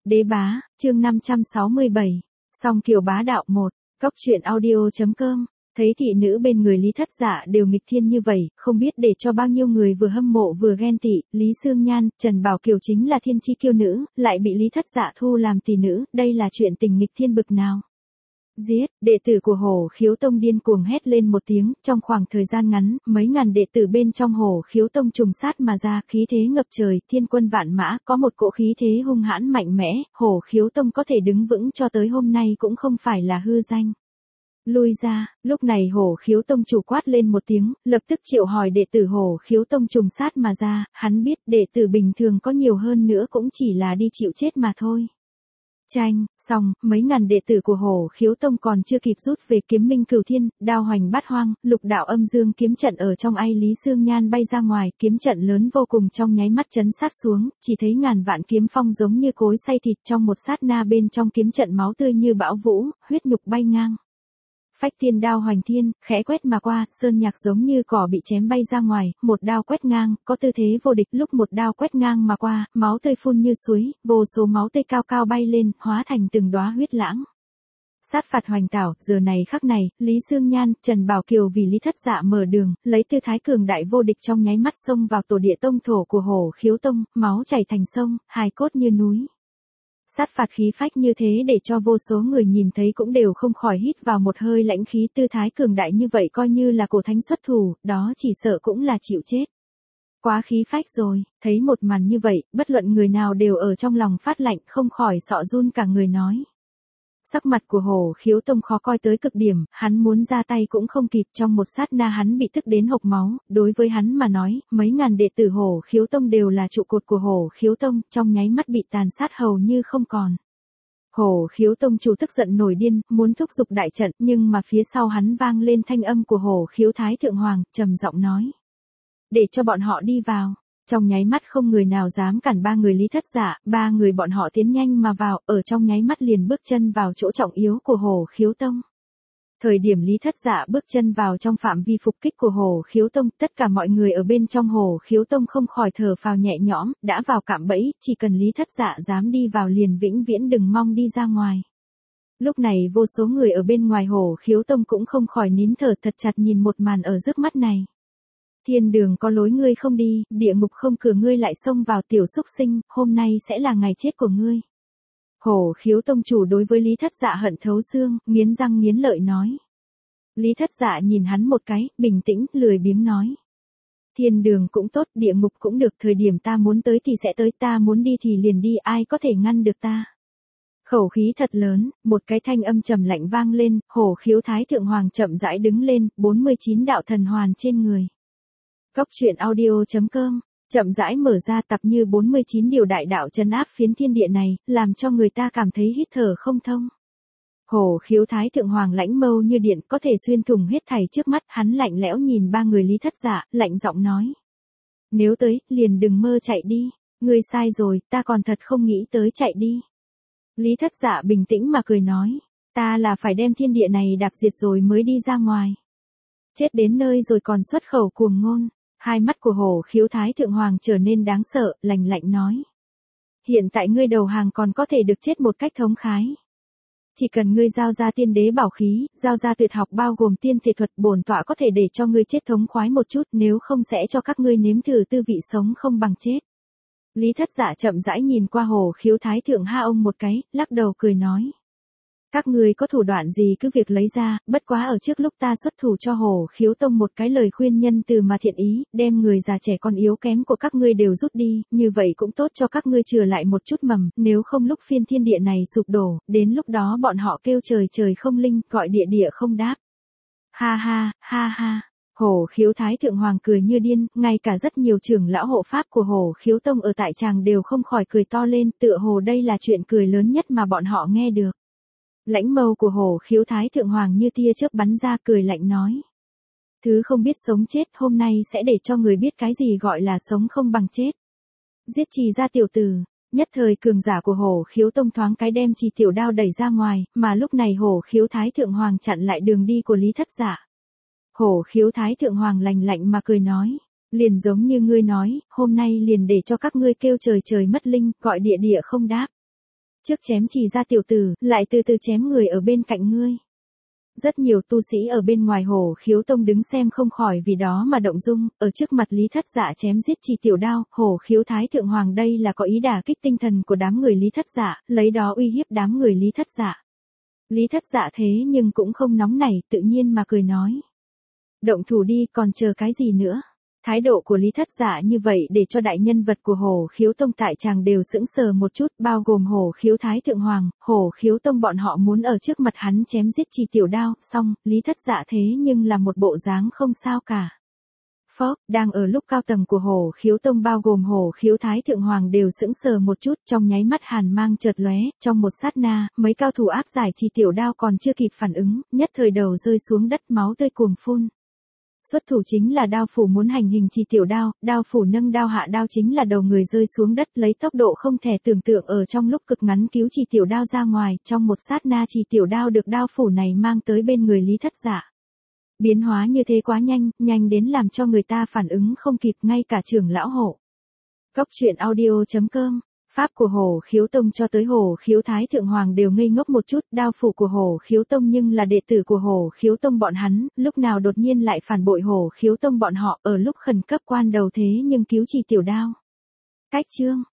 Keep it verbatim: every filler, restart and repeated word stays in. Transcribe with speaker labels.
Speaker 1: Đế bá, chương năm trăm sáu mươi bảy. Song kiều bá đạo một. Cốc truyện audio.com. Thấy thị nữ bên người Lý Thất Dạ đều nghịch thiên như vậy, không biết để cho bao nhiêu người vừa hâm mộ vừa ghen tị. Lý Sương Nhan, Trần Bảo Kiều chính là thiên chi kiêu nữ, lại bị Lý Thất Dạ thu làm tỷ nữ, đây là chuyện tình nghịch thiên bực nào. Giết, đệ tử của Hổ Khiếu Tông điên cuồng hét lên một tiếng, trong khoảng thời gian ngắn, mấy ngàn đệ tử bên trong Hổ Khiếu Tông trùng sát mà ra, khí thế ngập trời, thiên quân vạn mã, có một cỗ khí thế hung hãn mạnh mẽ, Hổ Khiếu Tông có thể đứng vững cho tới hôm nay cũng không phải là hư danh. Lui ra, lúc này Hổ Khiếu Tông chủ quát lên một tiếng, lập tức triệu hỏi đệ tử Hổ Khiếu Tông trùng sát mà ra, hắn biết đệ tử bình thường có nhiều hơn nữa cũng chỉ là đi chịu chết mà thôi. Tranh, xong, mấy ngàn đệ tử của Hổ Khiếu Tông còn chưa kịp rút về kiếm minh cửu thiên, đao hoành bát hoang, lục đạo âm dương kiếm trận ở trong ai Lý Sương Nhan bay ra ngoài, kiếm trận lớn vô cùng trong nháy mắt chấn sát xuống, chỉ thấy ngàn vạn kiếm phong giống như cối xay thịt trong một sát na bên trong kiếm trận máu tươi như bão vũ, huyết nhục bay ngang. Phách thiên đao hoành thiên, khẽ quét mà qua, sơn nhạc giống như cỏ bị chém bay ra ngoài, một đao quét ngang, có tư thế vô địch lúc một đao quét ngang mà qua, máu tươi phun như suối, vô số máu tươi cao cao bay lên, hóa thành từng đóa huyết lãng. Sát phạt hoành tảo, giờ này khắc này, Lý Sương Nhan, Trần Bảo Kiều vì Lý Thất Dạ mở đường, lấy tư thái cường đại vô địch trong nháy mắt xông vào tổ địa tông thổ của Hổ Khiếu Tông, máu chảy thành sông, hài cốt như núi. Sát phạt khí phách như thế để cho vô số người nhìn thấy cũng đều không khỏi hít vào một hơi lãnh khí, tư thái cường đại như vậy coi như là cổ thánh xuất thủ, đó chỉ sợ cũng là chịu chết. Quá khí phách rồi, thấy một màn như vậy, bất luận người nào đều ở trong lòng phát lạnh, không khỏi sợ run cả người nói. Sắc mặt của Hổ Khiếu Tông khó coi tới cực điểm, hắn muốn ra tay cũng không kịp, trong một sát na hắn bị tức đến hộc máu, đối với hắn mà nói, mấy ngàn đệ tử Hổ Khiếu Tông đều là trụ cột của Hổ Khiếu Tông, trong nháy mắt bị tàn sát hầu như không còn. Hổ Khiếu Tông chủ tức giận nổi điên, muốn thúc giục đại trận, nhưng mà phía sau hắn vang lên thanh âm của Hổ Khiếu Thái Thượng Hoàng, trầm giọng nói. Để cho bọn họ đi vào. Trong nháy mắt không người nào dám cản ba người Lý Thất Dạ, ba người bọn họ tiến nhanh mà vào, ở trong nháy mắt liền bước chân vào chỗ trọng yếu của Hổ Khiếu Tông. Thời điểm Lý Thất Dạ bước chân vào trong phạm vi phục kích của Hổ Khiếu Tông, tất cả mọi người ở bên trong Hổ Khiếu Tông không khỏi thở phào nhẹ nhõm, đã vào cạm bẫy, chỉ cần Lý Thất Dạ dám đi vào liền vĩnh viễn đừng mong đi ra ngoài. Lúc này vô số người ở bên ngoài Hổ Khiếu Tông cũng không khỏi nín thở thật chặt nhìn một màn ở trước mắt này. Thiên đường có lối ngươi không đi, địa ngục không cửa ngươi lại xông vào, tiểu xúc sinh, hôm nay sẽ là ngày chết của ngươi. Hổ Khiếu Tông chủ đối với Lý Thất Dạ hận thấu xương, nghiến răng nghiến lợi nói. Lý Thất Dạ nhìn hắn một cái, bình tĩnh, lười biếng nói. Thiên đường cũng tốt, địa ngục cũng được, thời điểm ta muốn tới thì sẽ tới, ta muốn đi thì liền đi, ai có thể ngăn được ta. Khẩu khí thật lớn, một cái thanh âm trầm lạnh vang lên, Hổ Khiếu Thái Thượng Hoàng chậm rãi đứng lên, bốn mươi chín đạo thần hoàn trên người. Cốc truyện audio.com, chậm rãi mở ra tập như bốn mươi chín điều đại đạo trấn áp phiến thiên địa này, làm cho người ta cảm thấy hít thở không thông. Hổ Khiếu Thái Thượng Hoàng lãnh mâu như điện, có thể xuyên thủng hết thảy trước mắt, hắn lạnh lẽo nhìn ba người Lý Thất Dạ, lạnh giọng nói. Nếu tới, liền đừng mơ chạy đi, ngươi sai rồi, ta còn thật không nghĩ tới chạy đi. Lý Thất Dạ bình tĩnh mà cười nói, ta là phải đem thiên địa này đạp diệt rồi mới đi ra ngoài. Chết đến nơi rồi còn xuất khẩu cuồng ngôn. Hai mắt của Hổ Khiếu Thái Thượng Hoàng trở nên đáng sợ, lạnh lạnh nói. Hiện tại ngươi đầu hàng còn có thể được chết một cách thống khái. Chỉ cần ngươi giao ra tiên đế bảo khí, giao ra tuyệt học bao gồm tiên thể thuật, bổn tọa có thể để cho ngươi chết thống khoái một chút, nếu không sẽ cho các ngươi nếm thử tư vị sống không bằng chết. Lý Thất Dạ chậm rãi nhìn qua Hổ Khiếu Thái Thượng Ha ông một cái, lắc đầu cười nói. Các ngươi có thủ đoạn gì cứ việc lấy ra, bất quá ở trước lúc ta xuất thủ cho Hổ Khiếu Tông một cái lời khuyên nhân từ mà thiện ý, đem người già trẻ con yếu kém của các ngươi đều rút đi, như vậy cũng tốt cho các ngươi chừa lại một chút mầm, nếu không lúc phiên thiên địa này sụp đổ, đến lúc đó bọn họ kêu trời trời không linh, gọi địa địa không đáp. Ha ha, ha ha. Hổ Khiếu Thái Thượng Hoàng cười như điên, ngay cả rất nhiều trưởng lão hộ pháp của Hổ Khiếu Tông ở tại tràng đều không khỏi cười to lên, tựa hồ đây là chuyện cười lớn nhất mà bọn họ nghe được. Lãnh mâu của Hổ Khiếu Thái Thượng Hoàng như tia chớp bắn ra, cười lạnh nói. Thứ không biết sống chết, hôm nay sẽ để cho người biết cái gì gọi là sống không bằng chết. Giết Trì ra tiểu tử. Nhất thời cường giả của Hổ Khiếu Tông thoáng cái đem Trì tiểu đao đẩy ra ngoài, mà lúc này Hổ Khiếu Thái Thượng Hoàng chặn lại đường đi của Lý Thất Dạ. Hổ Khiếu Thái Thượng Hoàng lạnh lạnh mà cười nói. Liền giống như ngươi nói, hôm nay liền để cho các ngươi kêu trời trời mất linh, gọi địa địa không đáp. trước chém chỉ ra tiểu tử, lại từ từ chém người ở bên cạnh ngươi. Rất nhiều tu sĩ ở bên ngoài Hổ Khiếu Tông đứng xem không khỏi vì đó mà động dung, ở trước mặt Lý Thất Dạ chém giết Trì Tiểu Đao, Hổ Khiếu Thái Thượng Hoàng đây là có ý đả kích tinh thần của đám người Lý Thất Dạ, lấy đó uy hiếp đám người Lý Thất Dạ. Lý Thất Dạ thế nhưng cũng không nóng nảy, tự nhiên mà cười nói. Động thủ đi, còn chờ cái gì nữa? Thái độ của Lý Thất Dạ như vậy để cho đại nhân vật của Hổ Khiếu Tông tại tràng đều sững sờ một chút, bao gồm Hổ Khiếu Thái Thượng Hoàng, Hổ Khiếu Tông bọn họ muốn ở trước mặt hắn chém giết Trì Tiểu Đao, xong, Lý Thất Dạ thế nhưng là một bộ dáng không sao cả. Phốc, đang ở lúc cao tầng của Hổ Khiếu Tông bao gồm Hổ Khiếu Thái Thượng Hoàng đều sững sờ một chút, trong nháy mắt hàn mang chợt lóe, trong một sát na, mấy cao thủ áp giải Trì Tiểu Đao còn chưa kịp phản ứng, nhất thời đầu rơi xuống đất máu tươi cuồng phun. Xuất thủ chính là đao phủ muốn hành hình Trì Tiểu Đao, đao phủ nâng đao hạ đao chính là đầu người rơi xuống đất lấy tốc độ không thể tưởng tượng ở trong lúc cực ngắn cứu Trì Tiểu Đao ra ngoài, trong một sát na Trì Tiểu Đao được đao phủ này mang tới bên người Lý Thất Dạ. Biến hóa như thế quá nhanh, nhanh đến làm cho người ta phản ứng không kịp ngay cả trưởng lão Hổ. Góc truyện audio chấm com Pháp của Hổ Khiếu Tông cho tới Hổ Khiếu Thái Thượng Hoàng đều ngây ngốc một chút, đao phủ của Hổ Khiếu Tông nhưng là đệ tử của Hổ Khiếu Tông bọn hắn, lúc nào đột nhiên lại phản bội Hổ Khiếu Tông bọn họ ở lúc khẩn cấp quan đầu thế nhưng cứu Trì Tiểu Đao. Cách chương